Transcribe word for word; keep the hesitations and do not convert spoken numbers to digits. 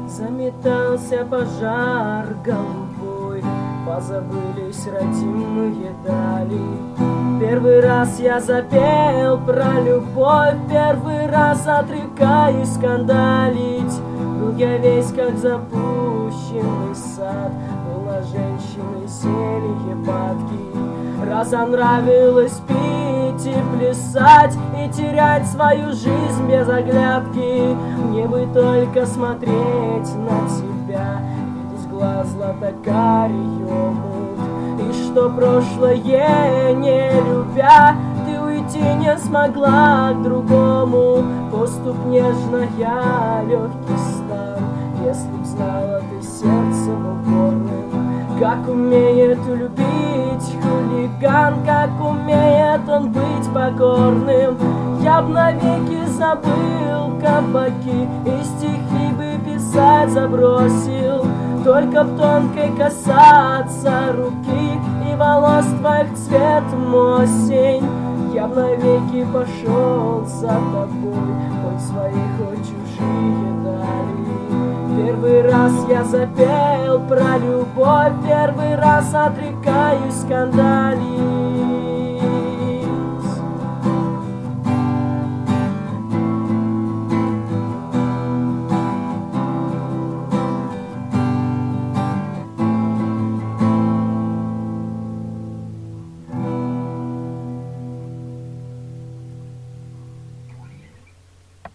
Заметался пожар голубой, позабылись родимые дали. Первый раз я запел про любовь, первый раз отрекаюсь скандалить. Был я весь как запущенный сад, был на женщины зелье падки. Разонравилось пить и плясать, и терять свою жизнь без оглядки. Мне бы только смотреть на тебя, видеть глаз златокарий омут. И что прошлое не любя, ты уйти не смогла к другому. Поступ нежная, легкий стан, если б знала ты сердцем упорным, как умеет любить хулиган, как умеет он быть покорным. Я б навеки забыл кабаки и стихи бы писать забросил, только б тонкой касаться руки и волос твоих цветом осень. Я б навеки пошел за тобой, хоть свои, хоть чужие дали. Первый раз я запел про любовь, первый раз отрекаюсь скандалить.